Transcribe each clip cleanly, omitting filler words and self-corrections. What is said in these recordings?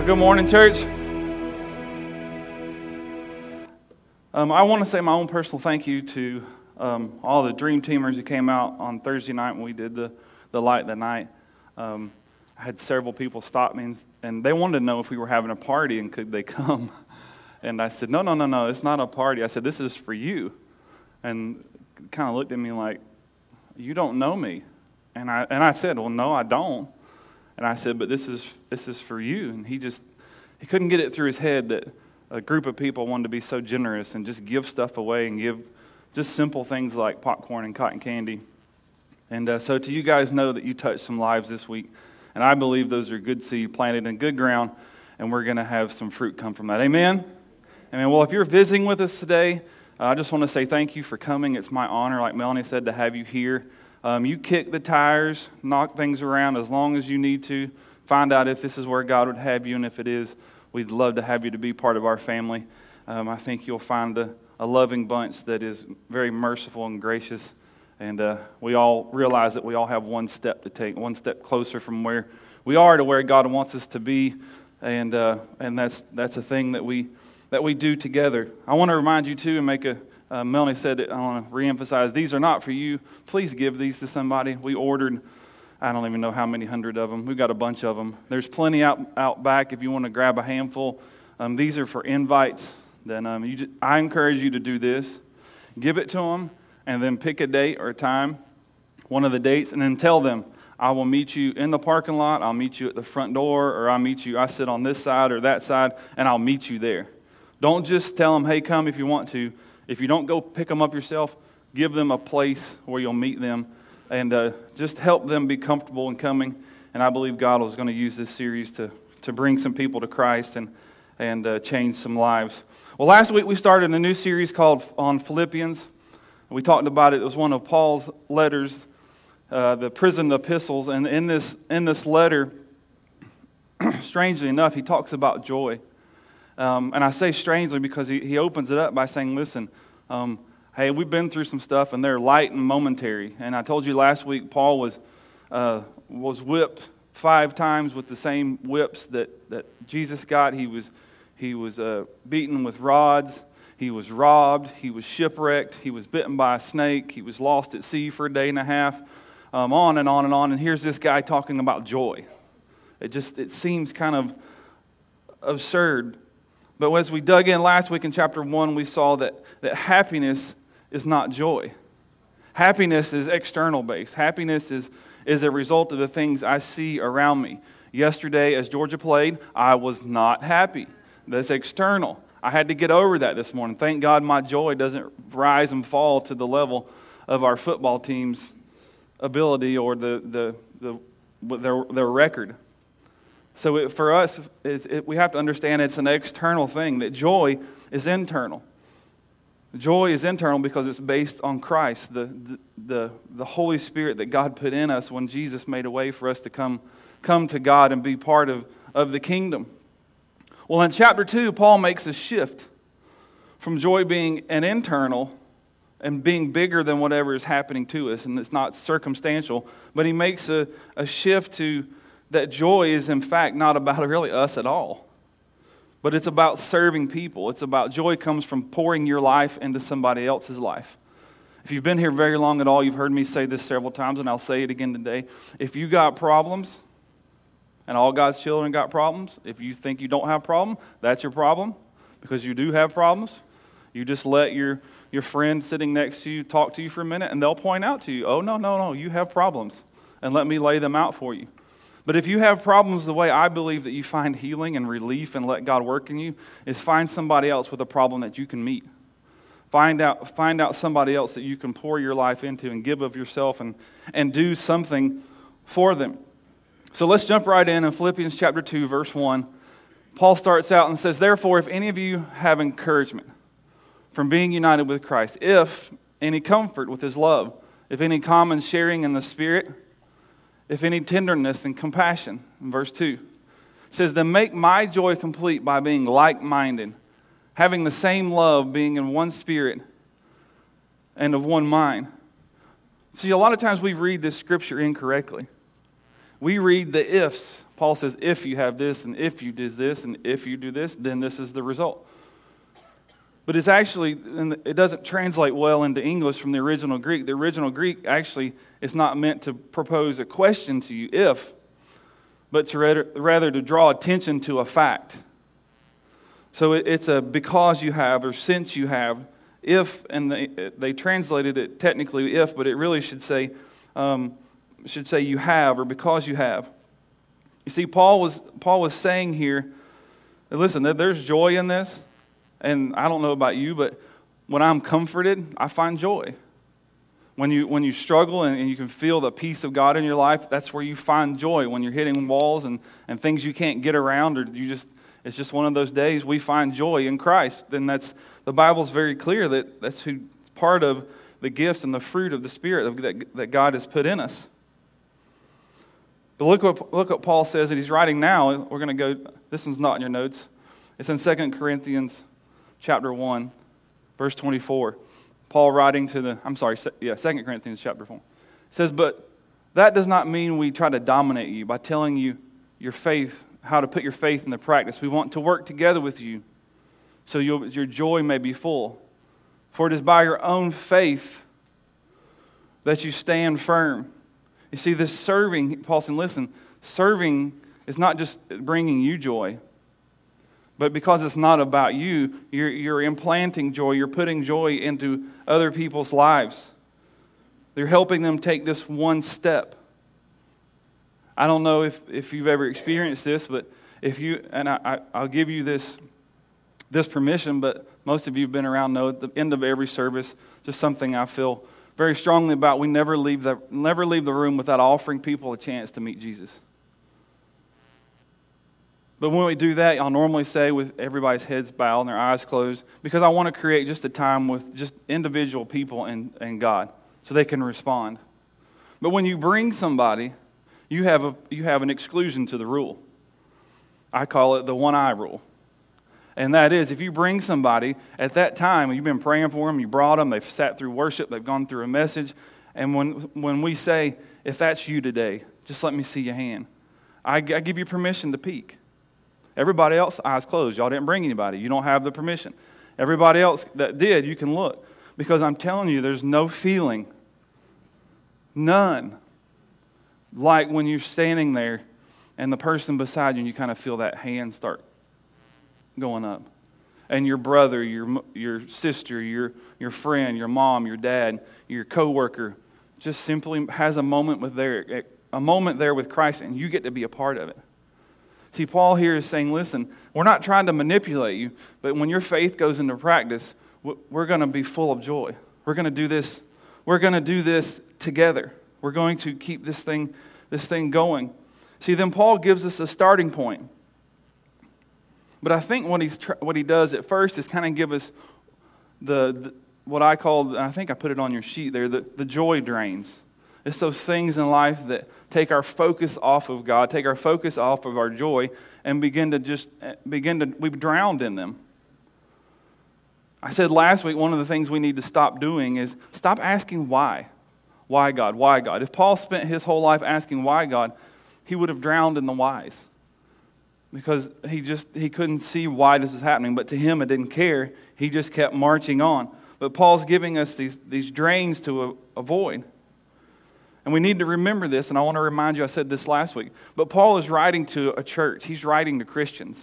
Good morning, church. I want to say my own personal thank you to all the Dream Teamers who came out on Thursday night when we did the light that night. I had several people stop me, and they wanted to know if we were having a party and could they come. And I said, no, it's not a party. I said, this is for you. And kind of looked at me like, you don't know me. And I said, well, no, I don't. And I said, but this is for you. And he couldn't get it through his head that a group of people wanted to be so generous and just give stuff away and give just simple things like popcorn and cotton candy. And so to you guys, know that you touched some lives this week. And I believe those are good seed planted in good ground, and we're going to have some fruit come from that. Amen? Amen. Well, if you're visiting with us today, I just want to say thank you for coming. It's my honor, like Melanie said, to have you here. You kick the tires, knock things around as long as you need to. Find out if this is where God would have you, and if it is, we'd love to have you to be part of our family. I think you'll find a loving bunch that is very merciful and gracious, and we all realize that we all have one step to take, one step closer from where we are to where God wants us to be, and that's a thing that we do together. I want to remind you too, and make Melanie said it, I want to reemphasize, these are not for you. Please give these to somebody. We ordered, I don't even know how many hundred of them. We've got a bunch of them. There's plenty out back if you want to grab a handful. These are for invites. Then I encourage you to do this. Give it to them, and then pick a date or a time, one of the dates, and then tell them, I will meet you in the parking lot, I'll meet you at the front door, or I sit on this side or that side, and I'll meet you there. Don't just tell them, hey, come if you want to. If you don't go pick them up yourself, give them a place where you'll meet them, and just help them be comfortable in coming. And I believe God is going to use this series to bring some people to Christ and change some lives. Well, last week we started a new series called on Philippians. We talked about it. It was one of Paul's letters, the prison epistles. And in this letter, strangely enough, he talks about joy. And I say strangely because he opens it up by saying, listen, hey, we've been through some stuff, and they're light and momentary. And I told you last week, Paul was whipped 5 times with the same whips that Jesus got. He was beaten with rods. He was robbed. He was shipwrecked. He was bitten by a snake. He was lost at sea for a day and a half. On and on and on. And here's this guy talking about joy. It seems kind of absurd. But as we dug in last week in chapter 1, we saw that happiness is not joy. Happiness is external based. Happiness is a result of the things I see around me. Yesterday, as Georgia played, I was not happy. That's external. I had to get over that this morning. Thank God my joy doesn't rise and fall to the level of our football team's ability or their record. So for us, we have to understand it's an external thing, that joy is internal. Joy is internal because it's based on Christ, the Holy Spirit that God put in us when Jesus made a way for us to come to God and be part of the kingdom. Well, in chapter 2, Paul makes a shift from joy being an internal and being bigger than whatever is happening to us, and it's not circumstantial, but he makes a shift to that joy is in fact not about really us at all. But it's about serving people. It's about joy comes from pouring your life into somebody else's life. If you've been here very long at all, you've heard me say this several times, and I'll say it again today. If you got problems, and all God's children got problems, if you think you don't have a problem, that's your problem, because you do have problems. You just let your friend sitting next to you talk to you for a minute, and they'll point out to you, oh, no, you have problems, and let me lay them out for you. But if you have problems, the way I believe that you find healing and relief and let God work in you is find somebody else with a problem that you can meet. Find out somebody else that you can pour your life into and give of yourself and do something for them. So let's jump right in Philippians chapter 2, verse 1. Paul starts out and says, therefore, if any of you have encouragement from being united with Christ, if any comfort with his love, if any common sharing in the Spirit, if any tenderness and compassion, in verse 2, it says, then make my joy complete by being like-minded, having the same love, being in one spirit and of one mind. See, a lot of times we read this scripture incorrectly. We read the ifs. Paul says, if you have this, and if you do this, and if you do this, then this is the result. But it's actually, it doesn't translate well into English from the original Greek. The original Greek actually is not meant to propose a question to you, if, but to rather to draw attention to a fact. So it's a because you have or since you have, if, and they translated it technically if, but it really should say you have or because you have. You see, Paul was saying here, listen, there's joy in this, and I don't know about you, but when I'm comforted, I find joy. When you struggle and you can feel the peace of God in your life, that's where you find joy. When you're hitting walls and things you can't get around, or it's just one of those days, we find joy in Christ. Then the Bible's very clear that's who part of the gifts and the fruit of the Spirit that God has put in us. But look what Paul says that he's writing now. We're going to go, this one's not in your notes. It's in 2 Corinthians chapter 1, verse 24. Paul writing to 2 Corinthians chapter 4. It says, but that does not mean we try to dominate you by telling you your faith, how to put your faith into practice. We want to work together with you so your joy may be full. For it is by your own faith that you stand firm. You see, this serving, Paul said, listen, serving is not just bringing you joy, but because it's not about you, you're implanting joy, you're putting joy into other people's lives. You're helping them take this one step. I don't know if you've ever experienced this, but if you, and I'll give you this permission, but most of you have been around know at the end of every service, just something I feel very strongly about. We never leave the room without offering people a chance to meet Jesus. But when we do that, I'll normally say with everybody's heads bowed and their eyes closed, because I want to create just a time with just individual people and God so they can respond. But when you bring somebody, you have an exclusion to the rule. I call it the one-eye rule. And that is, if you bring somebody at that time, you've been praying for them, you brought them, they've sat through worship, they've gone through a message, and when we say, if that's you today, just let me see your hand, I give you permission to peek. Everybody else, eyes closed. Y'all didn't bring anybody. You don't have the permission. Everybody else that did, you can look. Because I'm telling you, there's no feeling, none, like when you're standing there and the person beside you, and you kind of feel that hand start going up. And your brother, your sister, your friend, your mom, your dad, your coworker just simply has a moment there with Christ, and you get to be a part of it. See, Paul here is saying, listen, we're not trying to manipulate you, but when your faith goes into practice, we're going to be full of joy. We're going to do this. We're going to do this together. We're going to keep this thing going. See, then Paul gives us a starting point. But I think what he does at first is kind of give us what I call, I think I put it on your sheet there, the joy drains. It's those things in life that take our focus off of God, take our focus off of our joy, and we drowned in them. I said last week, one of the things we need to stop doing is stop asking why. Why God? Why God? If Paul spent his whole life asking why God, he would have drowned in the whys. Because he couldn't see why this was happening, but to him it didn't care. He just kept marching on. But Paul's giving us these drains to avoid. And we need to remember this, and I want to remind you, I said this last week, but Paul is writing to a church. He's writing to Christians.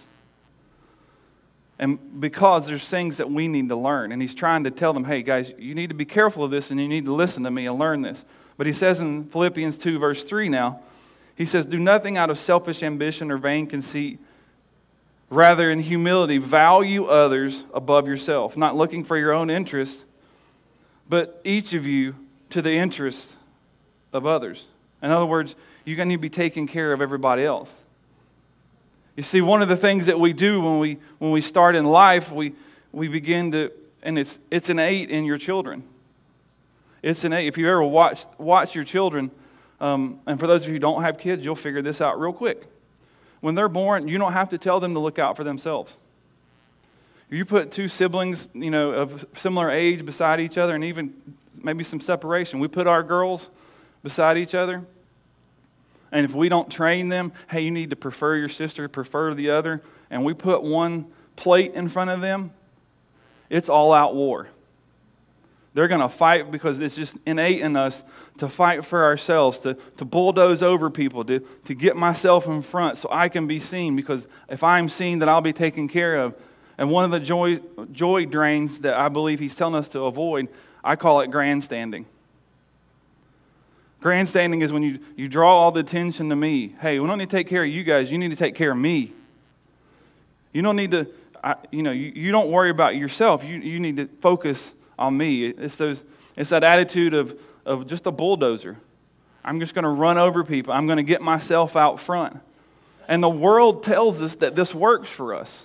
And because there's things that we need to learn, and he's trying to tell them, hey guys, you need to be careful of this, and you need to listen to me and learn this. But he says in Philippians 2, verse 3 now, he says, do nothing out of selfish ambition or vain conceit. Rather, in humility, value others above yourself, not looking for your own interest, but each of you to the interest of others. In other words, you're going to be taking care of everybody else. You see, one of the things that we do when we start in life, we begin to, and it's innate in your children. It's innate. If you ever watch your children, and for those of you who don't have kids, you'll figure this out real quick. When they're born, you don't have to tell them to look out for themselves. You put two siblings, of similar age beside each other, and even maybe some separation. We put our girls beside each other. And if we don't train them, hey, you need to prefer your sister, prefer the other, and we put one plate in front of them, it's all-out war. They're going to fight because it's just innate in us to fight for ourselves, to bulldoze over people, to get myself in front so I can be seen, because if I'm seen, then I'll be taken care of. And one of the joy drains that I believe he's telling us to avoid, I call it grandstanding. Grandstanding is when you draw all the attention to me. Hey, we don't need to take care of you guys. You need to take care of me. You don't need to, you don't worry about yourself. You need to focus on me. It's that attitude of just a bulldozer. I'm just going to run over people. I'm going to get myself out front. And the world tells us that this works for us.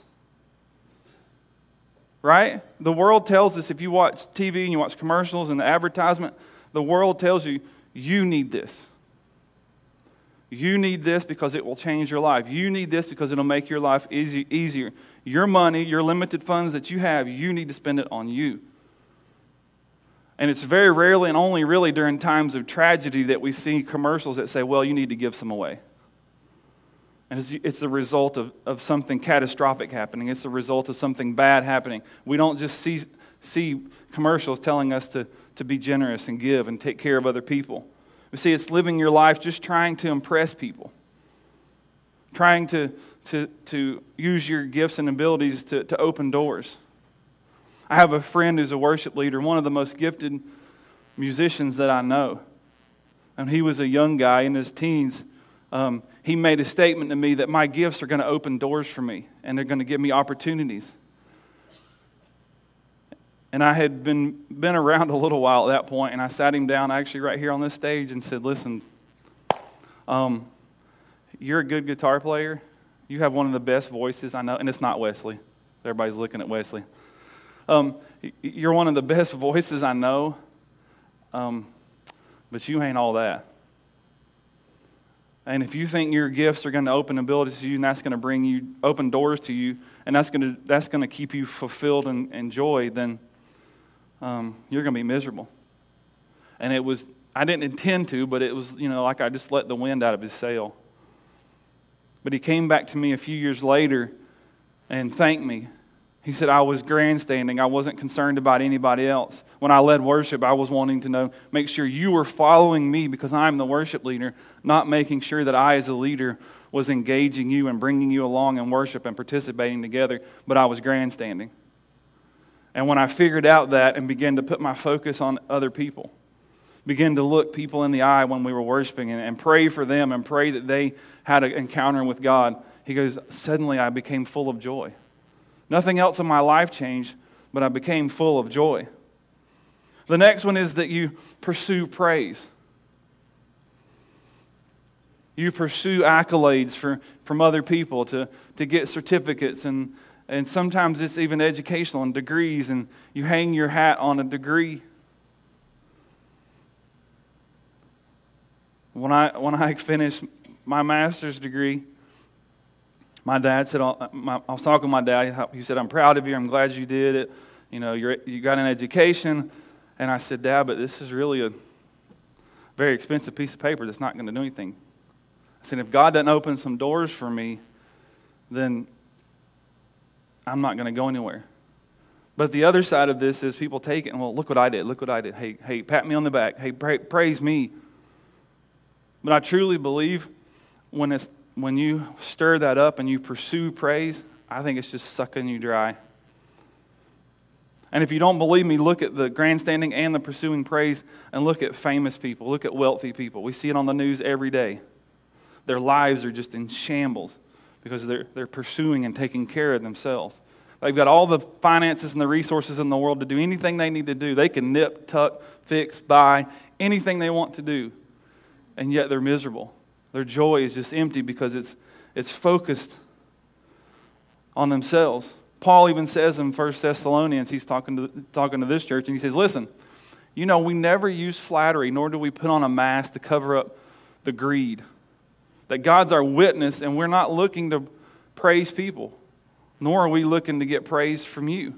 Right? The world tells us, if you watch TV and you watch commercials and the advertisement, the world tells you, you need this. You need this because it will change your life. You need this because it'll make your life easier. Your money, your limited funds that you have, you need to spend it on you. And it's very rarely and only really during times of tragedy that we see commercials that say, well, you need to give some away. And it's the result of something catastrophic happening. It's the result of something bad happening. We don't just see commercials telling us to be generous and give and take care of other people. We see it's living your life just trying to impress people. Trying to use your gifts and abilities to open doors. I have a friend who's a worship leader, one of the most gifted musicians that I know. And he was a young guy in his teens. He made a statement to me that my gifts are going to open doors for me and they're going to give me opportunities. And I had been around a little while at that point, and I sat him down actually right here on this stage and said, listen, you're a good guitar player. You have one of the best voices I know, and it's not Wesley. Everybody's looking at Wesley. You're one of the best voices I know, but you ain't all that. And if you think your gifts are going to open abilities to you, and that's going to bring you open doors to you, and that's going to keep you fulfilled and joy, then you're going to be miserable. And I didn't intend to, but it was, like I just let the wind out of his sail. But he came back to me a few years later and thanked me. He said, I was grandstanding. I wasn't concerned about anybody else. When I led worship, I was wanting to make sure you were following me because I'm the worship leader, not making sure that I as a leader was engaging you and bringing you along in worship and participating together, but I was grandstanding. And when I figured out that and began to put my focus on other people, began to look people in the eye when we were worshiping and pray for them and pray that they had an encounter with God, he goes, suddenly I became full of joy. Nothing else in my life changed, but I became full of joy. The next one is that you pursue praise. You pursue accolades from other people to get certificates, and sometimes it's even educational and degrees, and you hang your hat on a degree. When I finished my master's degree, my dad said, I was talking to my dad, he said, I'm proud of you, I'm glad you did it. You got an education. And I said, Dad, but this is really a very expensive piece of paper that's not going to do anything. I said, if God doesn't open some doors for me, then I'm not going to go anywhere. But the other side of this is people take it and, well, look what I did. Hey, pat me on the back. Hey, praise me. But I truly believe when you stir that up and you pursue praise, I think it's just sucking you dry. And if you don't believe me, look at the grandstanding and the pursuing praise and look at famous people. Look at wealthy people. We see it on the news every day. Their lives are just in shambles because they're pursuing and taking care of themselves. They've got all the finances and the resources in the world to do anything they need to do. They can nip, tuck, fix, buy, anything they want to do. And yet they're miserable. Their joy is just empty because it's focused on themselves. Paul even says in 1 Thessalonians, he's talking to this church, and he says, listen, we never use flattery, nor do we put on a mask to cover up the greed. That God's our witness, and we're not looking to praise people, nor are we looking to get praise from you.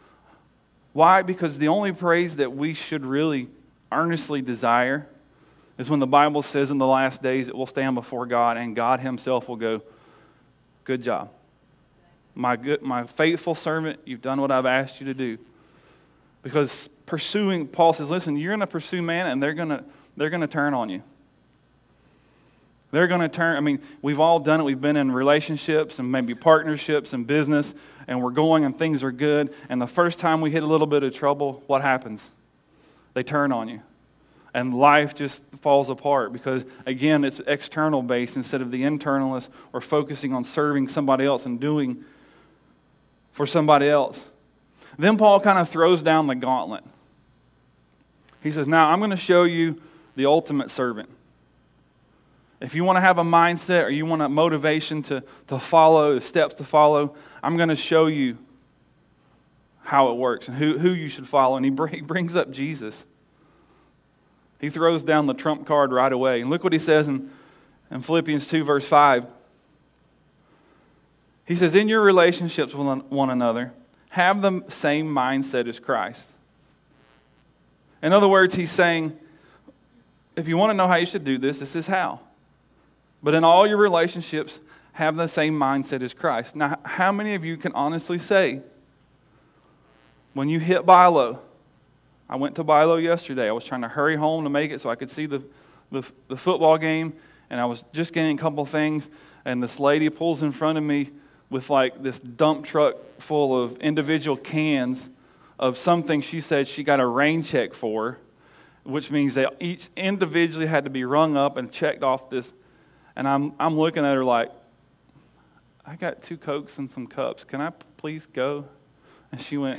Why? Because the only praise that we should really earnestly desire is when the Bible says in the last days it will stand before God and God himself will go, good job. My faithful servant, you've done what I've asked you to do. Because Paul says, listen, you're going to pursue man and they're going to turn on you. They're going to turn. We've all done it. We've been in relationships and maybe partnerships and business, and we're going and things are good. And the first time we hit a little bit of trouble, what happens? They turn on you. And life just falls apart because, again, it's external based instead of the internalist or focusing on serving somebody else and doing for somebody else. Then Paul kind of throws down the gauntlet. He says, now I'm going to show you the ultimate servant. If you want to have a mindset or you want a motivation to follow, the steps to follow, I'm going to show you how it works and who you should follow. And he brings up Jesus. He throws down the trump card right away. And look what he says in Philippians 2, verse 5. He says, in your relationships with one another, have the same mindset as Christ. In other words, he's saying, if you want to know how you should do this, this is how. But in all your relationships, have the same mindset as Christ. Now, how many of you can honestly say, when you hit Bilo, I went to Bilo yesterday. I was trying to hurry home to make it so I could see the football game, and I was just getting a couple things, and this lady pulls in front of me with like this dump truck full of individual cans of something she said she got a rain check for, which means they each individually had to be rung up and checked off this. And I'm looking at her like, I got 2 Cokes and some cups. Can I please go? And she went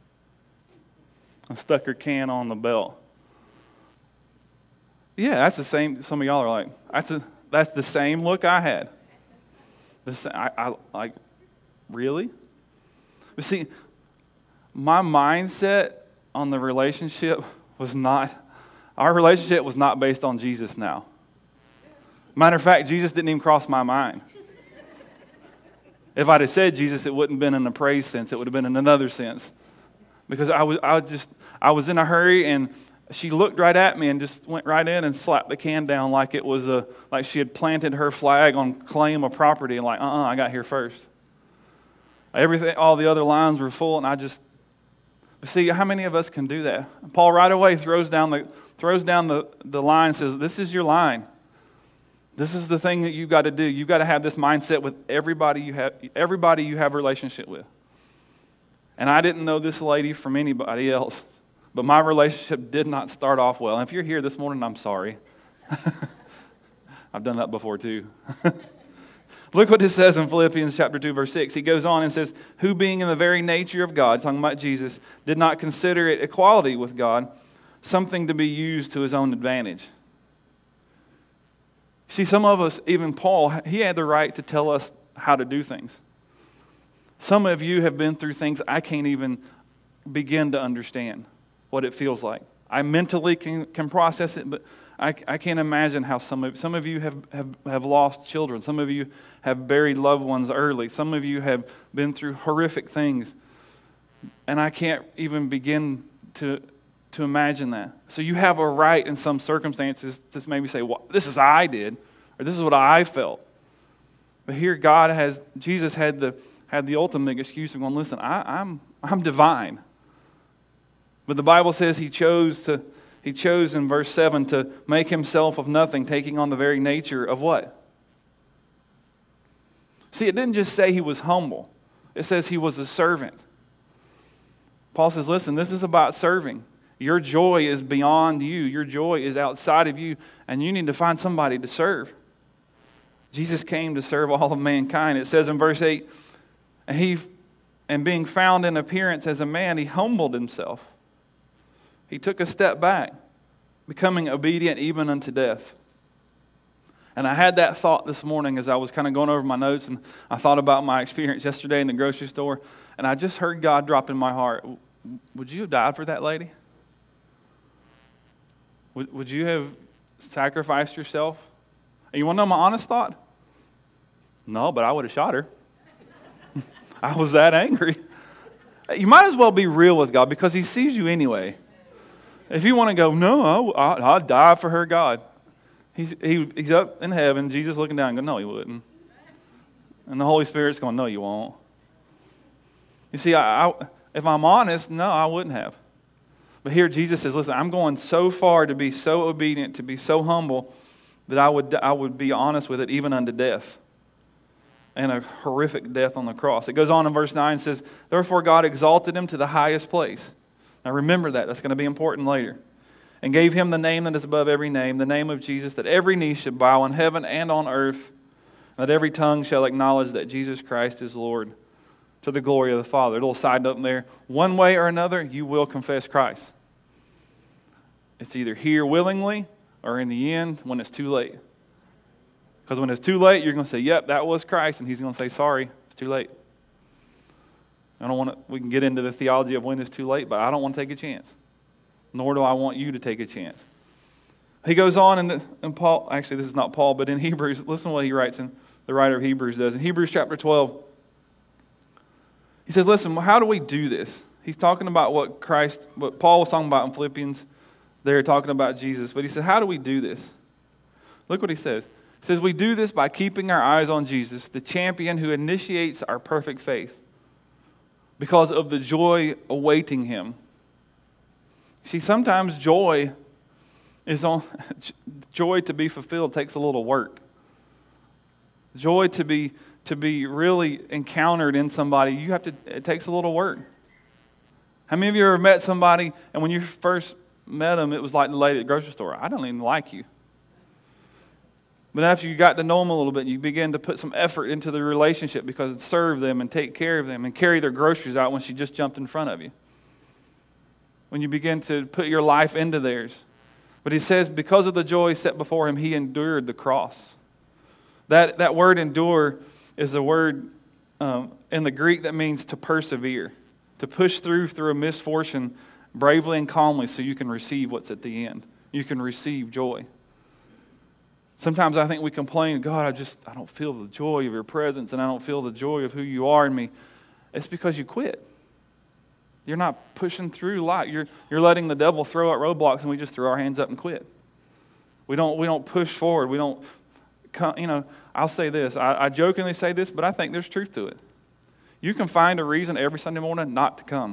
and stuck her can on the belt. Yeah, that's the same. Some of y'all are like, that's the same look I had. I like, really? But see, my mindset on the relationship our relationship was not based on Jesus now. Matter of fact, Jesus didn't even cross my mind. If I'd have said Jesus, it wouldn't have been in a praise sense. It would have been in another sense. Because I was in a hurry, and she looked right at me and just went right in and slapped the can down like it was like she had planted her flag on claim of property and like, I got here first. All the other lines were full, and but see, how many of us can do that? Paul right away throws down the line and says, this is your line. This is the thing that you've got to do. You've got to have this mindset with everybody you have a relationship with. And I didn't know this lady from anybody else, but my relationship did not start off well. And if you're here this morning, I'm sorry. I've done that before too. Look what it says in Philippians chapter 2, verse 6. He goes on and says, who being in the very nature of God, talking about Jesus, did not consider it equality with God, something to be used to his own advantage. See, some of us, even Paul, he had the right to tell us how to do things. Some of you have been through things I can't even begin to understand what it feels like. I mentally can process it, but I can't imagine how some of you have lost children. Some of you have buried loved ones early. Some of you have been through horrific things. And I can't even begin to imagine that. So you have a right in some circumstances to maybe say, well, this is what I did, or this is what I felt. But here Jesus had the ultimate excuse of going, listen, I'm divine. But the Bible says he chose in verse 7 to make himself of nothing, taking on the very nature of what? See, it didn't just say he was humble. It says he was a servant. Paul says, listen, this is about serving. Your joy is beyond you. Your joy is outside of you, and you need to find somebody to serve. Jesus came to serve all of mankind. It says in verse 8, and being found in appearance as a man, he humbled himself. He took a step back, becoming obedient even unto death. And I had that thought this morning as I was kind of going over my notes, and I thought about my experience yesterday in the grocery store, and I just heard God drop in my heart, would you have died for that lady? Would you have sacrificed yourself? And you want to know my honest thought? No, but I would have shot her. I was that angry. You might as well be real with God because he sees you anyway. If you want to go, no, I'll die for her, God. He's up in heaven, Jesus looking down and going, no, he wouldn't. And the Holy Spirit's going, no, you won't. You see, if I'm honest, no, I wouldn't have. But here Jesus says, listen, I'm going so far to be so obedient, to be so humble, that I would be honest with it even unto death. And a horrific death on the cross. It goes on in verse 9 and says, therefore God exalted him to the highest place. Now remember that. That's going to be important later. And gave him the name that is above every name, the name of Jesus, that every knee should bow in heaven and on earth, and that every tongue shall acknowledge that Jesus Christ is Lord, to the glory of the Father. A little side note there. One way or another, you will confess Christ. It's either here willingly or in the end when it's too late. Because when it's too late, you're going to say, yep, that was Christ. And he's going to say, sorry, it's too late. We can get into the theology of when it's too late, but I don't want to take a chance. Nor do I want you to take a chance. He goes on, and Paul, actually this is not Paul, but in Hebrews, listen to what he writes, and the writer of Hebrews does. In Hebrews chapter 12, he says, listen, how do we do this? He's talking about what Paul was talking about in Philippians. They're talking about Jesus. But he said, how do we do this? Look what he says. He says, we do this by keeping our eyes on Jesus, the champion who initiates our perfect faith, because of the joy awaiting him. See, sometimes joy to be fulfilled takes a little work. Joy to be really encountered in somebody, it takes a little work. How many of you ever met somebody, and when you first met them, it was like the lady at the grocery store? I don't even like you. But after you got to know them a little bit, you begin to put some effort into the relationship because it served them and take care of them and carry their groceries out when she just jumped in front of you. When you begin to put your life into theirs. But he says, because of the joy set before him, he endured the cross. That word endure is a word in the Greek that means to persevere, to push through a misfortune bravely and calmly so you can receive what's at the end. You can receive joy. Sometimes I think we complain, God, I don't feel the joy of your presence and I don't feel the joy of who you are in me. It's because you quit. You're not pushing through life. You're letting the devil throw out roadblocks and we just throw our hands up and quit. We don't push forward. We don't, I'll say this. I jokingly say this, but I think there's truth to it. You can find a reason every Sunday morning not to come.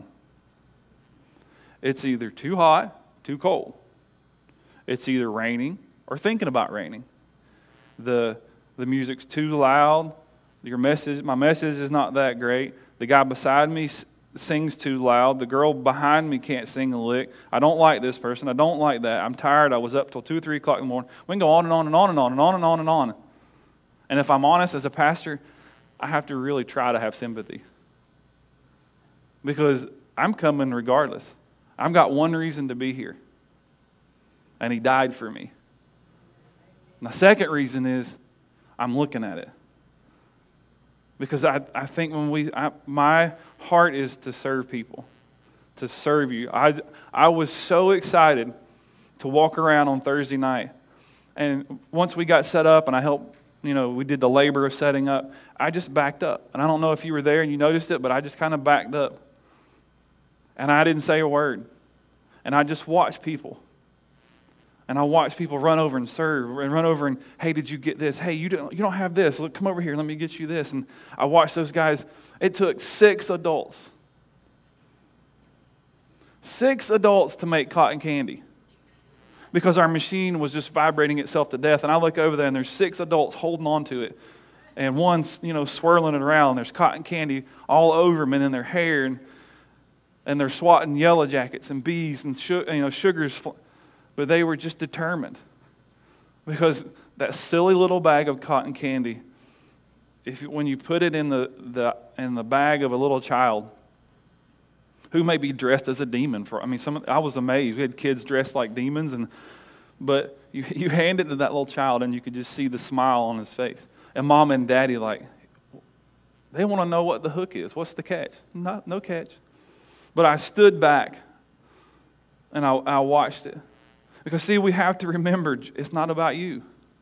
It's either too hot, too cold. It's either raining or thinking about raining. The music's too loud. My message is not that great. The guy beside me sings too loud. The girl behind me can't sing a lick. I don't like this person. I don't like that. I'm tired. I was up till 2 or 3 o'clock in the morning. We can go on and on and on and on and on and on and on. And if I'm honest, as a pastor, I have to really try to have sympathy. Because I'm coming regardless. I've got one reason to be here. And he died for me. And the second reason is I'm looking at it. Because I think my heart is to serve people, to serve you. I was so excited to walk around on Thursday night. And once we got set up and I helped, we did the labor of setting up, I just backed up. And I don't know if you were there and you noticed it, but I just kind of backed up. And I didn't say a word. And I just watched people. And I watched people run over and serve and run over and, hey, did you get this? Hey, you don't have this. Look, come over here. Let me get you this. And I watched those guys. It took 6 adults. 6 adults to make cotton candy. Because our machine was just vibrating itself to death. And I look over there and there's 6 adults holding on to it. And one's, swirling it around. There's cotton candy all over them and in their hair. And they're swatting yellow jackets and bees and sugars. But they were just determined. Because that silly little bag of cotton candy, when you put it in the bag of a little child who may be dressed as a demon I was amazed. We had kids dressed like demons, but you hand it to that little child and you could just see the smile on his face. And mom and daddy they want to know what the hook is. What's the catch? No catch. But I stood back and I watched it. Because, see, we have to remember, it's not about you.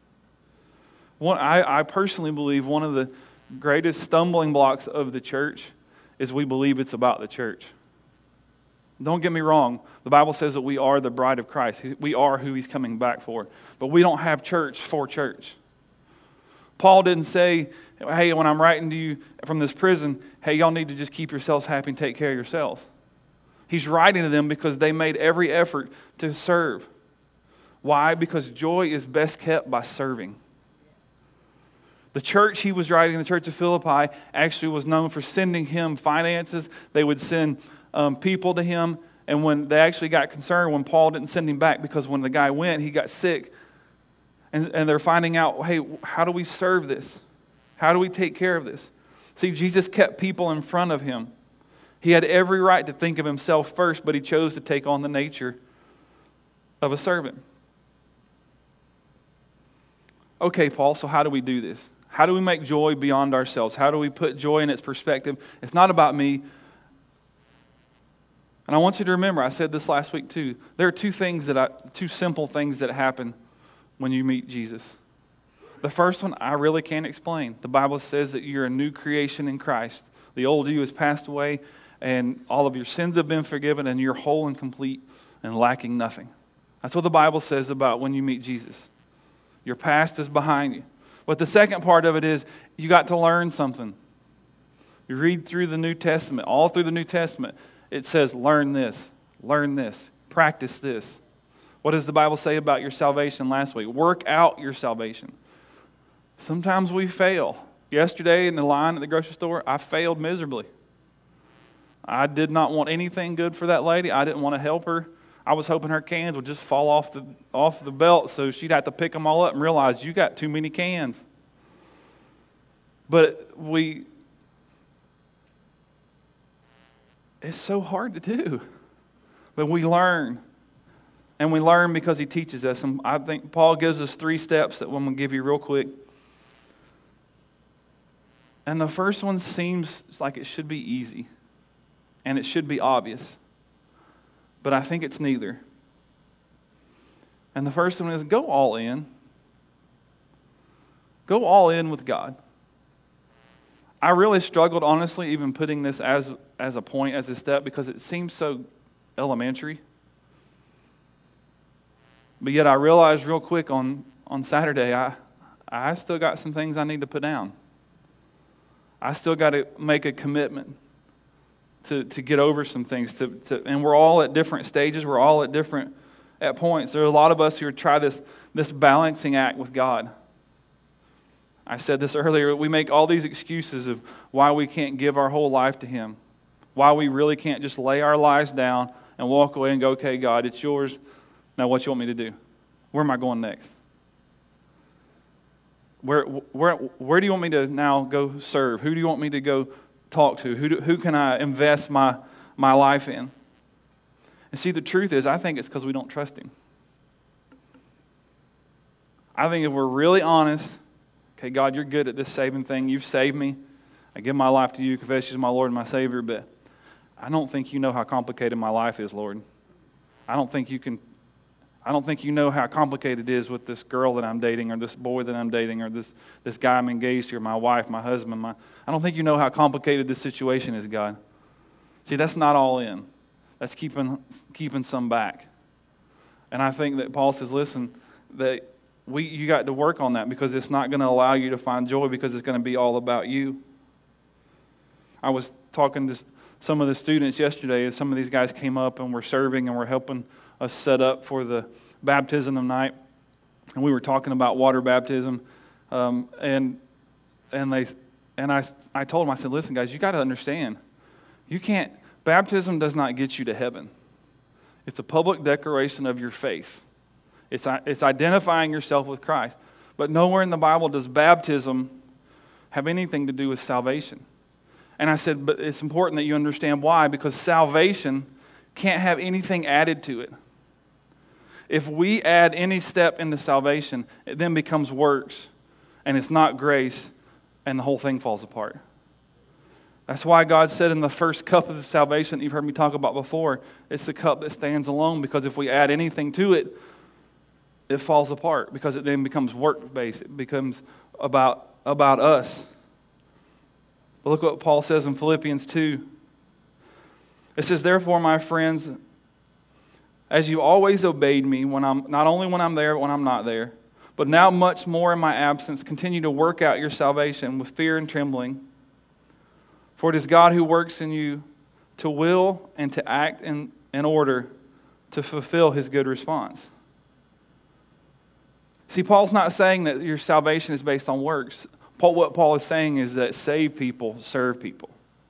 I personally believe one of the greatest stumbling blocks of the church is we believe it's about the church. Don't get me wrong. The Bible says that we are the bride of Christ. We are who He's coming back for. But we don't have church for church. Paul didn't say, hey, when I'm writing to you from this prison, hey, y'all need to just keep yourselves happy and take care of yourselves. He's writing to them because they made every effort to serve. Why? Because joy is best kept by serving. The church he was writing, the church of Philippi, actually was known for sending him finances. They would send people to him. And when they actually got concerned when Paul didn't send him back, because when the guy went, he got sick. And they're finding out, hey, how do we serve this? How do we take care of this? See, Jesus kept people in front of him. He had every right to think of himself first, but he chose to take on the nature of a servant. Okay, Paul, so how do we do this? How do we make joy beyond ourselves? How do we put joy in its perspective? It's not about me. And I want you to remember, I said this last week too. There are two simple things that happen when you meet Jesus. The first one, I really can't explain. The Bible says that you're a new creation in Christ. The old you has passed away, and all of your sins have been forgiven, and you're whole and complete and lacking nothing. That's what the Bible says about when you meet Jesus. Your past is behind you. But the second part of it is you got to learn something. You read through the New Testament, all through the New Testament, it says learn this, practice this. What does the Bible say about your salvation last week? Work out your salvation. Sometimes we fail. Yesterday in the line at the grocery store, I failed miserably. I did not want anything good for that lady. I didn't want to help her. I was hoping her cans would just fall off the belt so she'd have to pick them all up and realize you got too many cans. But it's so hard to do. But we learn. And we learn because he teaches us. And I think Paul gives us 3 steps that I'm going to give you real quick. And the first one seems like it should be easy. And it should be obvious. But I think it's neither. And the first one is go all in. Go all in with God. I really struggled, honestly, even putting this as a point, as a step, because it seems so elementary. But yet I realized real quick on Saturday, I still got some things I need to put down. I still got to make a commitment to get over some things. And we're all at different stages. We're all at points. There are a lot of us who try this balancing act with God. I said this earlier. We make all these excuses of why we can't give our whole life to Him. Why we really can't just lay our lives down and walk away and go, okay, God, it's yours. Now what you want me to do? Where am I going next? Where do you want me to now go serve? Who do you want me to go talk to? Who can I invest my life in? And see, the truth is, I think it's because we don't trust Him. I think if we're really honest, okay, God, you're good at this saving thing. You've saved me. I give my life to you, confess you as my Lord and my Savior, but I don't think you know how complicated my life is, Lord. I don't think you know how complicated it is with this girl that I'm dating, or this boy that I'm dating, or this guy I'm engaged to, or my wife, my husband. I don't think you know how complicated this situation is, God. See, that's not all in. That's keeping some back. And I think that Paul says, listen, that you got to work on that, because it's not going to allow you to find joy, because it's going to be all about you. I was talking to some of the students yesterday, and some of these guys came up and were serving and were helping us set up for the baptism tonight. And we were talking about water baptism. And I told them, I said, listen, guys, you got to understand, baptism does not get you to heaven. It's a public declaration of your faith. It's identifying yourself with Christ. But nowhere in the Bible does baptism have anything to do with salvation. And I said, but it's important that you understand why, because salvation can't have anything added to it. If we add any step into salvation, it then becomes works, and it's not grace, and the whole thing falls apart. That's why God said in the first cup of salvation that you've heard me talk about before, it's the cup that stands alone, because if we add anything to it, it falls apart, because it then becomes work-based. It becomes about us. But look what Paul says in Philippians 2. It says, therefore, my friends, as you always obeyed me, not only when I'm there, but when I'm not there, but now much more in my absence, continue to work out your salvation with fear and trembling. For it is God who works in you to will and to act in order to fulfill his good response. See, Paul's not saying that your salvation is based on works. What Paul is saying is that saved people serve people.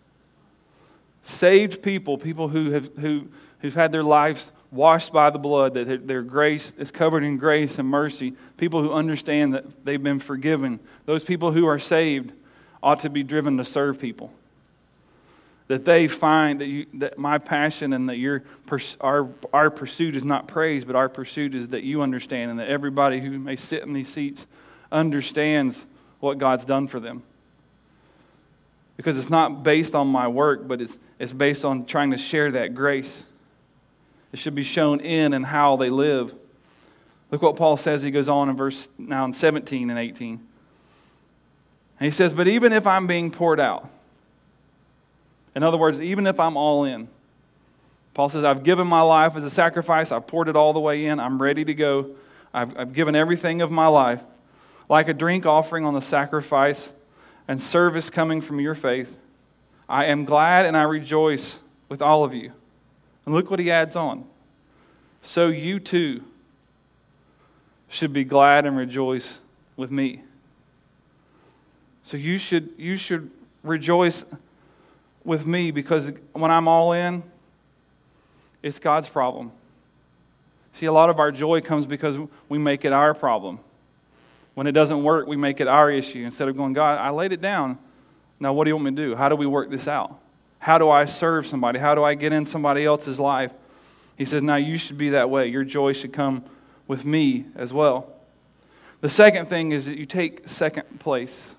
Saved people, people who've had their lives washed by the blood, that their grace is covered in grace and mercy, people who understand that they've been forgiven, those people who are saved ought to be driven to serve people. That they find that my passion and that our pursuit is not praise, but our pursuit is that you understand, and that everybody who may sit in these seats understands what God's done for them. Because it's not based on my work, but it's based on trying to share that grace. It should be shown in and how they live. Look what Paul says. He goes on in 17 and 18. And he says, but even if I'm being poured out, in other words, even if I'm all in, Paul says, I've given my life as a sacrifice. I've poured it all the way in. I'm ready to go. I've given everything of my life, like a drink offering on the sacrifice and service coming from your faith. I am glad and I rejoice with all of you. And look what he adds on. So you too should be glad and rejoice with me. So you should rejoice with me, because when I'm all in, it's God's problem. See, a lot of our joy comes because we make it our problem. When it doesn't work, we make it our issue. Instead of going, God, I laid it down. Now what do you want me to do? How do we work this out? How do I serve somebody? How do I get in somebody else's life? He says, now you should be that way. Your joy should come with me as well. The second thing is that you take second place.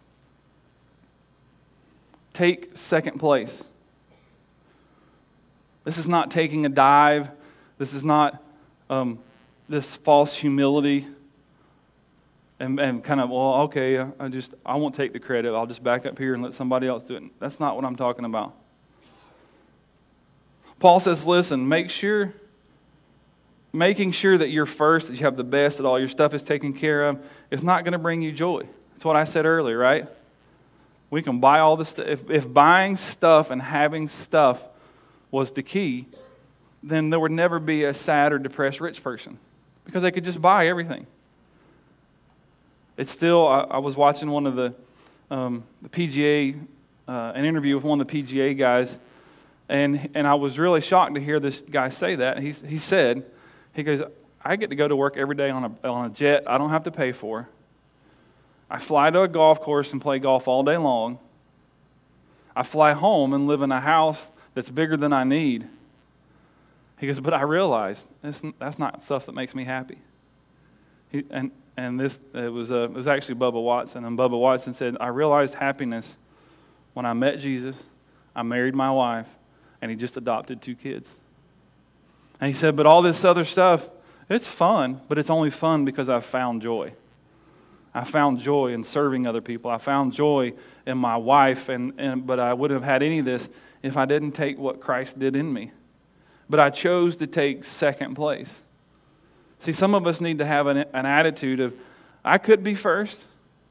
Take second place. This is not taking a dive. This is not this false humility and kind of, well, okay, I won't take the credit. I'll just back up here and let somebody else do it. That's not what I'm talking about. Paul says, listen, making sure that you're first, that you have the best, that all your stuff is taken care of, is not going to bring you joy. That's what I said earlier, right? We can buy all this stuff. If buying stuff and having stuff was the key, then there would never be a sad or depressed rich person, because they could just buy everything. It's still, I was watching one of the PGA, an interview with one of the PGA guys, and I was really shocked to hear this guy say that. He said, he goes, I get to go to work every day on a jet I don't have to pay for. I fly to a golf course and play golf all day long. I fly home and live in a house that's bigger than I need. He goes, but I realized that's not stuff that makes me happy. It was actually Bubba Watson, and Bubba Watson said, I realized happiness when I met Jesus, I married my wife, and he just adopted 2 kids. And he said, but all this other stuff, it's fun, but it's only fun because I've found joy. I found joy in serving other people. I found joy in my wife, but I wouldn't have had any of this if I didn't take what Christ did in me. But I chose to take second place. See, some of us need to have an attitude of, I could be first.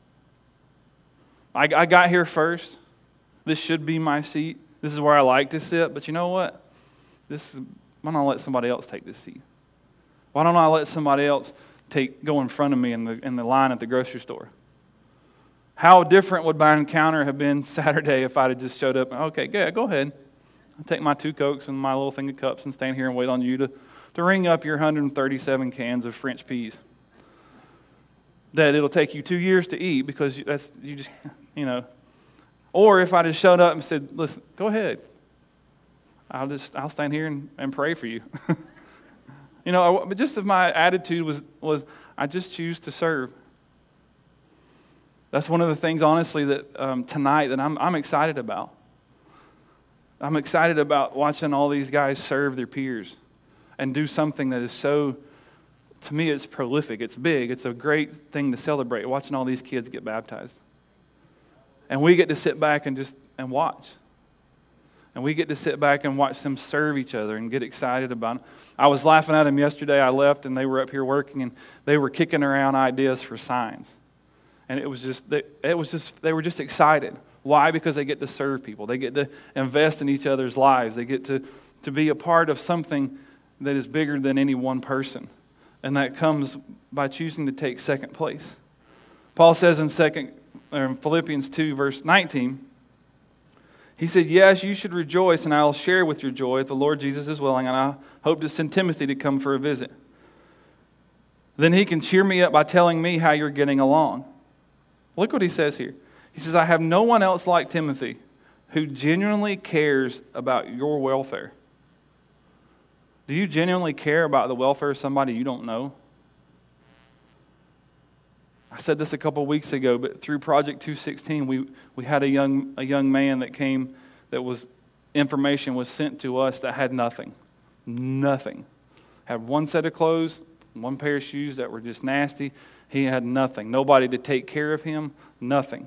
I got here first. This should be my seat. This is where I like to sit. But you know what? Why don't I let somebody else take this seat? Why don't I let somebody else go in front of me in the line at the grocery store? How different would my encounter have been Saturday if I'd have just showed up? Okay, go ahead. I'll take my 2 Cokes and my little thing of cups and stand here and wait on you to ring up your 137 cans of French peas that it'll take you 2 years to eat, because you just. Or if I just showed up and said, listen, go ahead. I'll stand here and pray for you. But just if my attitude was I just choose to serve. That's one of the things, honestly, that tonight that I'm excited about. I'm excited about watching all these guys serve their peers and do something that is so, to me, it's prolific. It's big. It's a great thing to celebrate, watching all these kids get baptized. And we get to sit back and watch. And we get to sit back and watch them serve each other and get excited about it. I was laughing at them yesterday. I left and they were up here working and they were kicking around ideas for signs. And they were just excited. Why? Because they get to serve people. They get to invest in each other's lives. They get to be a part of something that is bigger than any one person. And that comes by choosing to take second place. Paul says in Philippians 2, verse 19, he said, yes, you should rejoice, and I will share with your joy if the Lord Jesus is willing, and I hope to send Timothy to come for a visit. Then he can cheer me up by telling me how you're getting along. Look what he says here. He says, I have no one else like Timothy who genuinely cares about your welfare. Do you genuinely care about the welfare of somebody you don't know? I said this a couple weeks ago, but through Project 216, we had a young man that came, information was sent to us that had nothing. Nothing. Had one set of clothes, one pair of shoes that were just nasty. He had nothing. Nobody to take care of him, nothing.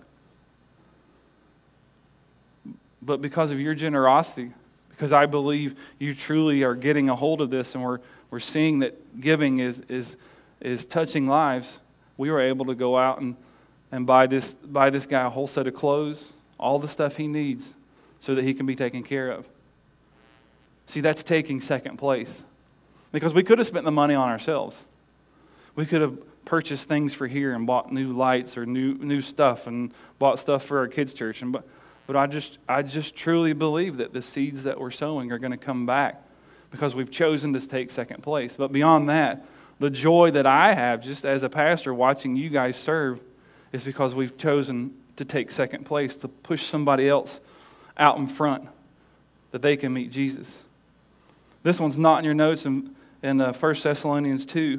But because of your generosity, because I believe you truly are getting a hold of this and we're seeing that giving is touching lives, we were able to go out and buy this guy a whole set of clothes, all the stuff he needs so that he can be taken care of. See, that's taking second place. Because we could have spent the money on ourselves. We could have purchased things for here and bought new lights or new stuff and bought stuff for our kids' church. But I just truly believe that the seeds that we're sowing are going to come back because we've chosen to take second place. But beyond that, the joy that I have just as a pastor watching you guys serve is because we've chosen to take second place, to push somebody else out in front that they can meet Jesus. This one's not in your notes in 1 Thessalonians 2.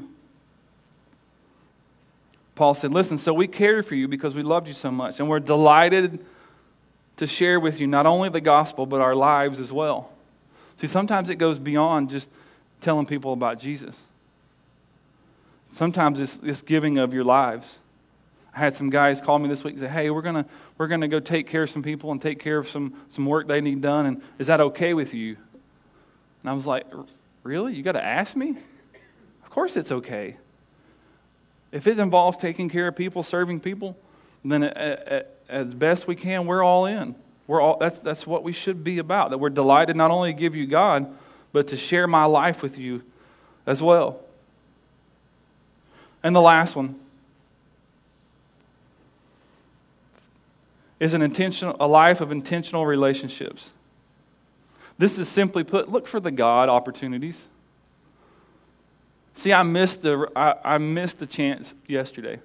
Paul said, listen, so we care for you because we loved you so much, and we're delighted to share with you not only the gospel, but our lives as well. See, sometimes it goes beyond just telling people about Jesus. Sometimes it's giving of your lives. I had some guys call me this week and say, hey, we're gonna go take care of some people and take care of some work they need done, and is that okay with you? And I was like, really? You got to ask me? Of course it's okay. If it involves taking care of people, serving people, then as best we can, we're all in. That's what we should be about, that we're delighted not only to give you God, but to share my life with you as well. And the last one is a life of intentional relationships. This is simply put, look for the God opportunities. See, I missed the chance yesterday.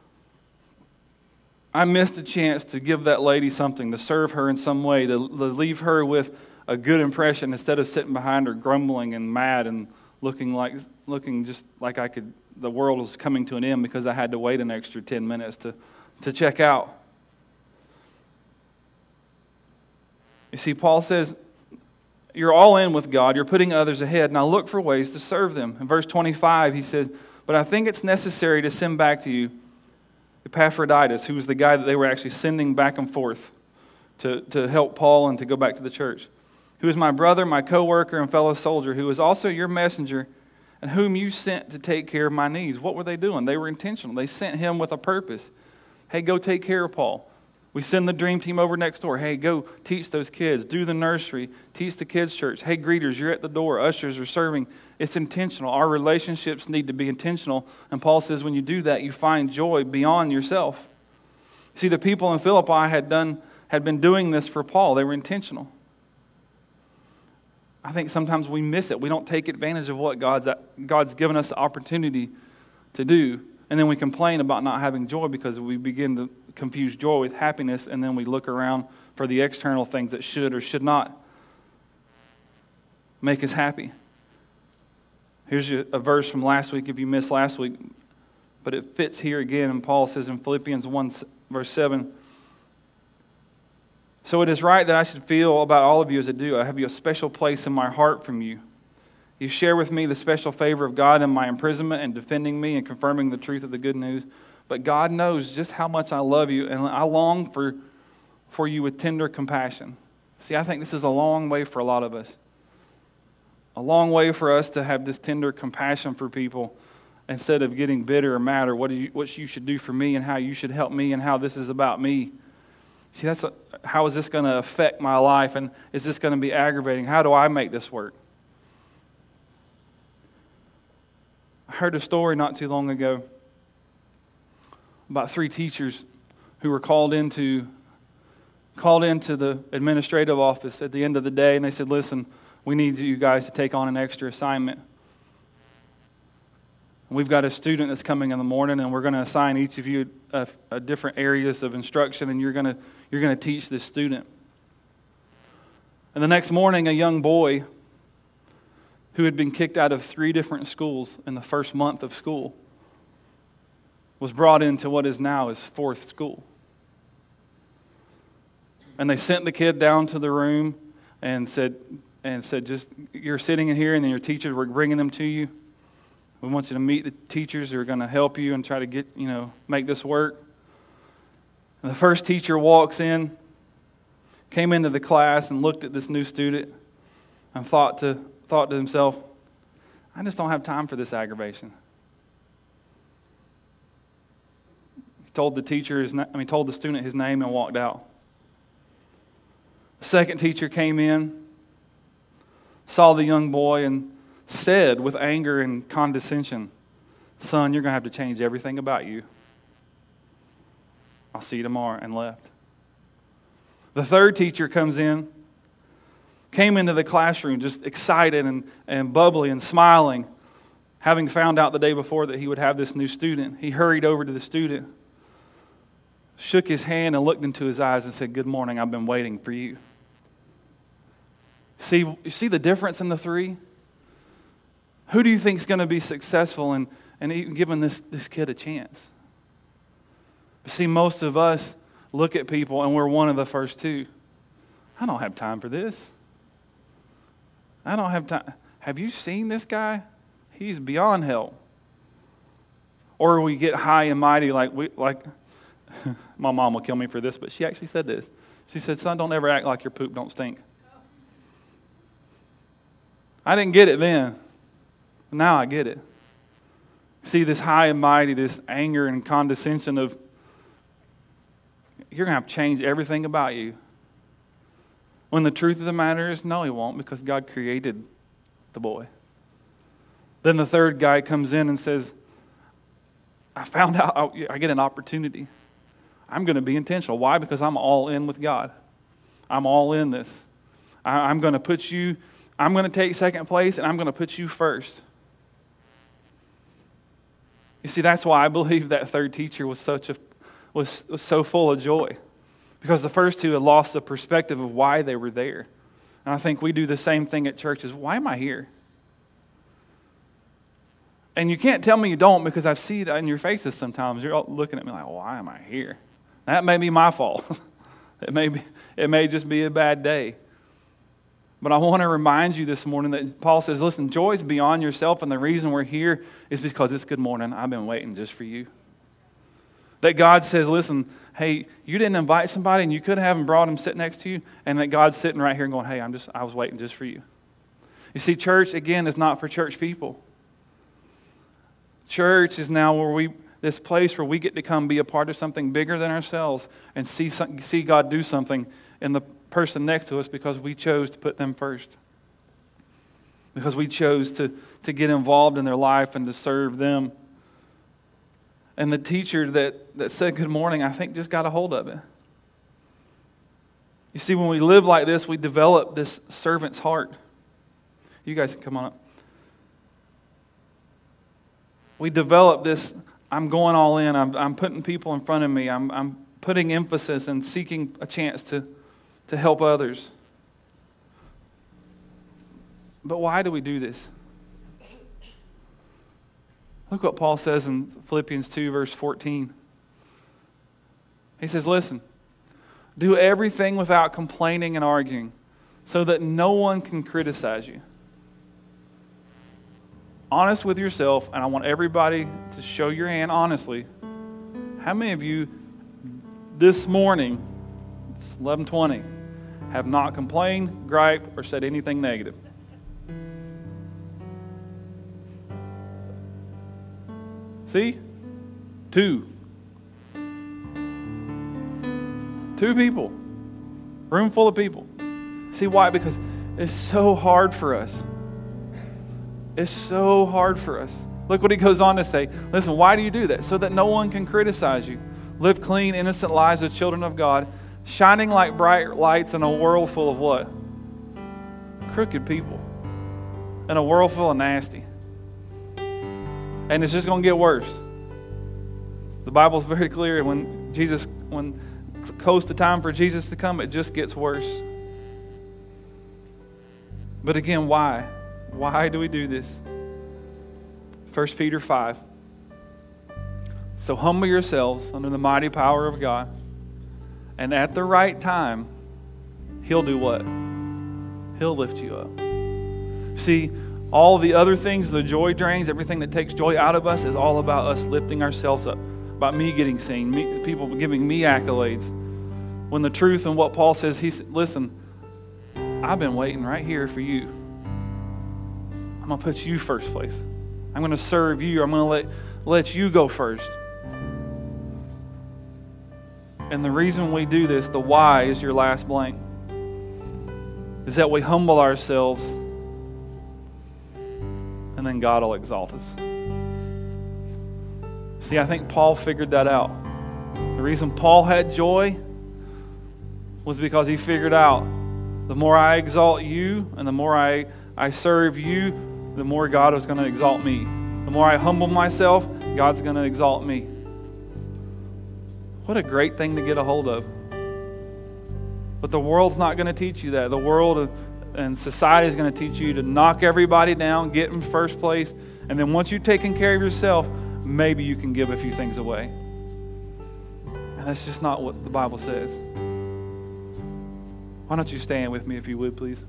I missed a chance to give that lady something, to serve her in some way, to leave her with a good impression instead of sitting behind her grumbling and mad and looking just like the world was coming to an end because I had to wait an extra 10 minutes to check out. You see, Paul says, you're all in with God. You're putting others ahead. Now look for ways to serve them. In verse 25, he says, but I think it's necessary to send back to you Epaphroditus, who was the guy that they were actually sending back and forth to help Paul and to go back to the church, who is my brother, my co-worker, and fellow soldier, who is also your messenger, and whom you sent to take care of my needs. What were they doing? They were intentional. They sent him with a purpose. Hey, go take care of Paul. We send the dream team over next door. Hey, go teach those kids. Do the nursery. Teach the kids' church. Hey, greeters, you're at the door. Ushers are serving. It's intentional. Our relationships need to be intentional. And Paul says when you do that, you find joy beyond yourself. See, the people in Philippi had been doing this for Paul. They were intentional. I think sometimes we miss it. We don't take advantage of what God's given us the opportunity to do. And then we complain about not having joy because we begin to confuse joy with happiness, and then we look around for the external things that should or should not make us happy. Here's a verse from last week if you missed last week, but it fits here again. And Paul says in Philippians 1, verse 7, so it is right that I should feel about all of you as I do. I have you a special place in my heart from you. You share with me the special favor of God in my imprisonment and defending me and confirming the truth of the good news. But God knows just how much I love you, and I long for you with tender compassion. See, I think this is a long way for a lot of us. A long way for us to have this tender compassion for people instead of getting bitter or mad or what you should do for me and how you should help me and how this is about me. See, how is this going to affect my life, and is this going to be aggravating? How do I make this work? I heard a story not too long ago about 3 teachers who were called into the administrative office at the end of the day, and they said, listen, we need you guys to take on an extra assignment. We've got a student that's coming in the morning, and we're going to assign each of you a different areas of instruction, and you're going to teach this student. And the next morning, a young boy who had been kicked out of 3 different schools in the first month of school was brought into what is now his 4th school. And they sent the kid down to the room and said, just, you're sitting in here, and then your teachers were bringing them to you. We want you to meet the teachers who are going to help you and try to make this work. And the first teacher walks in, came into the class and looked at this new student and thought to himself, I just don't have time for this aggravation. He told the student his name and walked out. The second teacher came in, saw the young boy, and said with anger and condescension, son, you're going to have to change everything about you. I'll see you tomorrow, and left. The third teacher came into the classroom just excited and bubbly and smiling, having found out the day before that he would have this new student. He hurried over to the student, shook his hand and looked into his eyes and said, good morning, I've been waiting for you. You see the difference in the 3? Who do you think is going to be successful in even giving this kid a chance? But see, most of us look at people and we're one of the first 2. I don't have time for this. I don't have time. Have you seen this guy? He's beyond help. Or we get high and mighty like my mom will kill me for this, but she actually said this. She said, son, don't ever act like your poop don't stink. I didn't get it then. Now I get it. See, this high and mighty, this anger and condescension of, you're going to have to change everything about you. When the truth of the matter is, no, he won't, because God created the boy. Then the third guy comes in and says, I found out I get an opportunity. I'm going to be intentional. Why? Because I'm all in with God. I'm all in this. I'm going to take second place, and I'm going to put you first. You see, that's why I believe that third teacher was so full of joy. Because the first 2 had lost the perspective of why they were there. And I think we do the same thing at churches. Why am I here? And you can't tell me you don't, because I see it in your faces sometimes. You're all looking at me like, why am I here? That may be my fault. It may just be a bad day. But I want to remind you this morning that Paul says, listen, joy is beyond yourself, and the reason we're here is because it's good morning. I've been waiting just for you. That God says, listen, hey, you didn't invite somebody, and you could have brought him sit next to you, and that God's sitting right here and going, hey, I was waiting just for you. You see, church, again, is not for church people. Church is now this place where we get to come be a part of something bigger than ourselves and see God do something in the person next to us because we chose to put them first. Because we chose to get involved in their life and to serve them. And the teacher that said good morning, I think just got a hold of it. You see, when we live like this, we develop this servant's heart. You guys can come on up. We develop this, I'm going all in, I'm putting people in front of me, I'm putting emphasis and seeking a chance to help others. But why do we do this? Look what Paul says in Philippians 2, verse 14. He says, listen, do everything without complaining and arguing, so that no one can criticize you. Honest with yourself, and I want everybody to show your hand honestly. How many of you this morning, it's 11:20, have not complained, griped, or said anything negative. See? 2 people. Room full of people. See why? Because it's so hard for us. It's so hard for us. Look what he goes on to say. Listen, why do you do that? So that no one can criticize you. Live clean, innocent lives as children of God, shining like bright lights in a world full of what? Crooked people. In a world full of nasty. And it's just going to get worse. The Bible's very clear. When close to time for Jesus to come, it just gets worse. But again, why? Why do we do this? 1 Peter 5. So humble yourselves under the mighty power of God, and at the right time, He'll do what? He'll lift you up. See, all the other things, the joy drains, everything that takes joy out of us is all about us lifting ourselves up, about me getting seen, people giving me accolades. When the truth and what Paul says, listen, I've been waiting right here for you. I'm going to put you first place. I'm going to serve you. I'm going to let you go first. And the reason we do this, the why is your last blank, is that we humble ourselves and then God will exalt us. See, I think Paul figured that out. The reason Paul had joy was because he figured out the more I exalt you and the more I serve you, the more God is going to exalt me. The more I humble myself, God's going to exalt me. What a great thing to get a hold of. But the world's not going to teach you that. The world and society is going to teach you to knock everybody down, get in first place, and then once you've taken care of yourself, maybe you can give a few things away. And that's just not what the Bible says. Why don't you stand with me if you would, please?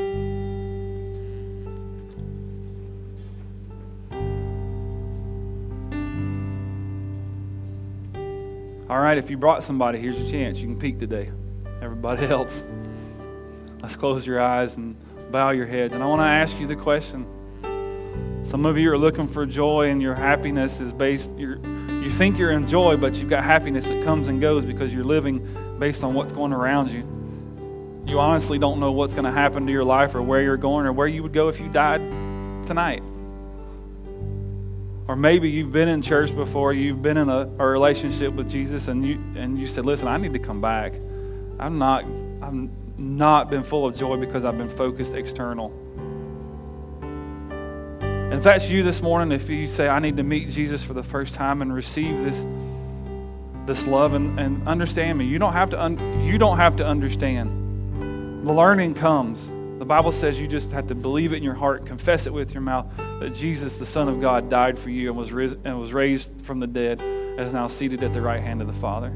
All right, if you brought somebody, here's your chance. You can peek today. Everybody else, let's close your eyes and bow your heads. And I want to ask you the question. Some of you are looking for joy and your happiness is based, you think you're in joy, but you've got happiness that comes and goes because you're living based on what's going around you. You honestly don't know what's going to happen to your life or where you're going or where you would go if you died tonight. Or maybe you've been in church before, you've been in a relationship with Jesus and you said, listen, I need to come back. I've not been full of joy because I've been focused external. And if that's you this morning, if you say, I need to meet Jesus for the first time and receive this love and understand me, you don't have to understand. The learning comes. The Bible says you just have to believe it in your heart, confess it with your mouth that Jesus, the Son of God, died for you and was raised from the dead and is now seated at the right hand of the Father.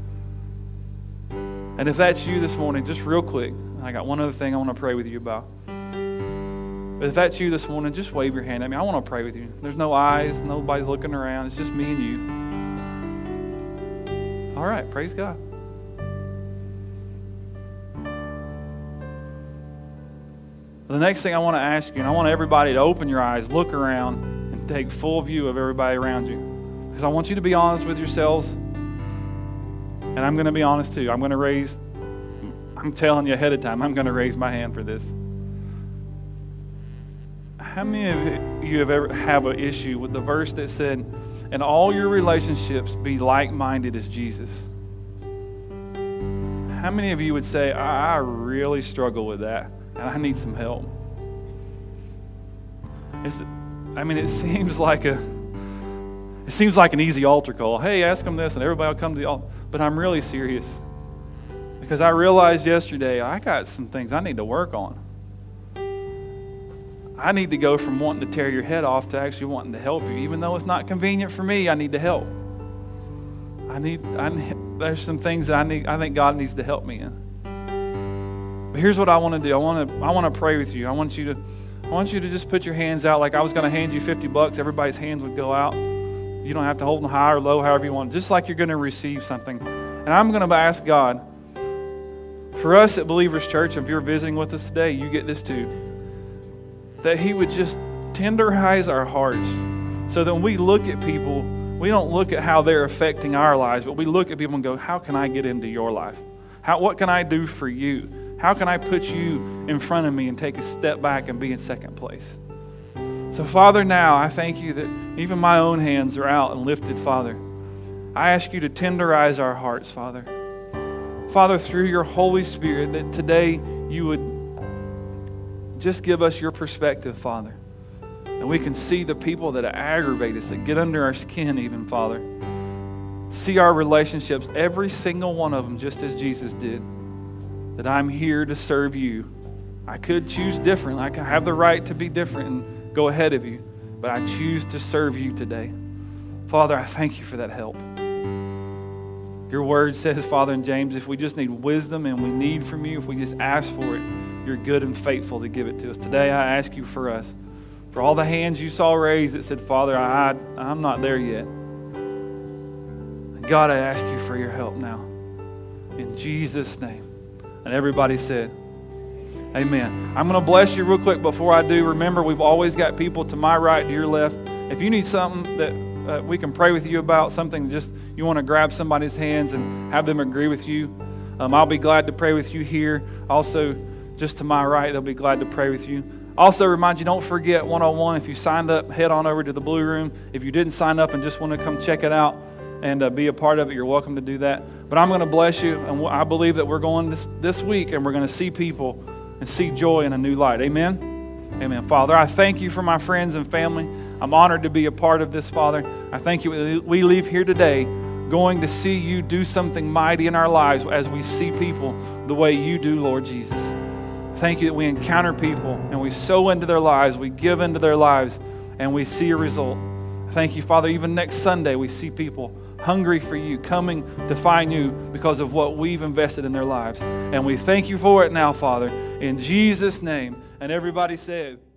And if that's you this morning, just real quick, I got one other thing I want to pray with you about. But if that's you this morning, just wave your hand at me. I want to pray with you. There's no eyes, nobody's looking around. It's just me and you. All right, praise God. The next thing I want to ask you, and I want everybody to open your eyes, look around, and take full view of everybody around you. Because I want you to be honest with yourselves, and I'm going to be honest too. I'm telling you ahead of time, I'm going to raise my hand for this. How many of you have ever have an issue with the verse that said, in all your relationships, be like-minded as Jesus? How many of you would say, I really struggle with that? And I need some help. It seems like an easy altar call. Hey, ask them this, and everybody will come to the altar. But I'm really serious because I realized yesterday I got some things I need to work on. I need to go from wanting to tear your head off to actually wanting to help you, even though it's not convenient for me. I need to help. There's some things that I think God needs to help me in. But here's what I want to do. I want to pray with you. I want you to just put your hands out like I was going to hand you $50. Everybody's hands would go out. You don't have to hold them high or low, however you want. Just like you're going to receive something. And I'm going to ask God For us at Believers Church, if you're visiting with us today, you get this too. That He would just tenderize our hearts so that when we look at people, we don't look at how they're affecting our lives, but we look at people and go, how can I get into your life? What can I do for you? How can I put you in front of me and take a step back and be in second place? So, Father, now I thank you that even my own hands are out and lifted, Father. I ask you to tenderize our hearts, Father. Father, through your Holy Spirit, that today you would just give us your perspective, Father. And we can see the people that aggravate us, that get under our skin even, Father. See our relationships, every single one of them, just as Jesus did. That I'm here to serve you. I could choose different. I could have the right to be different and go ahead of you. But I choose to serve you today. Father, I thank you for that help. Your word says, Father, in James, if we just need wisdom and we need from you, if we just ask for it, you're good and faithful to give it to us. Today I ask you for us. For all the hands you saw raised that said, Father, I'm not there yet. God, I ask you for your help now. In Jesus' name. And everybody said, amen. I'm going to bless you real quick before I do. Remember, we've always got people to my right, to your left. If you need something that we can pray with you about, something just you want to grab somebody's hands and have them agree with you, I'll be glad to pray with you here. Also, just to my right, they'll be glad to pray with you. Also, remind you, don't forget 101. If you signed up, head on over to the Blue Room. If you didn't sign up and just want to come check it out and be a part of it, you're welcome to do that. But I'm going to bless you, and I believe that we're going this week, and we're going to see people and see joy in a new light. Amen? Amen. Father, I thank you for my friends and family. I'm honored to be a part of this, Father. I thank you we leave here today going to see you do something mighty in our lives as we see people the way you do, Lord Jesus. Thank you that we encounter people and we sow into their lives, we give into their lives, and we see a result. Thank you, Father, even next Sunday we see people hungry for you, coming to find you because of what we've invested in their lives. And we thank you for it now, Father, in Jesus' name. And everybody said...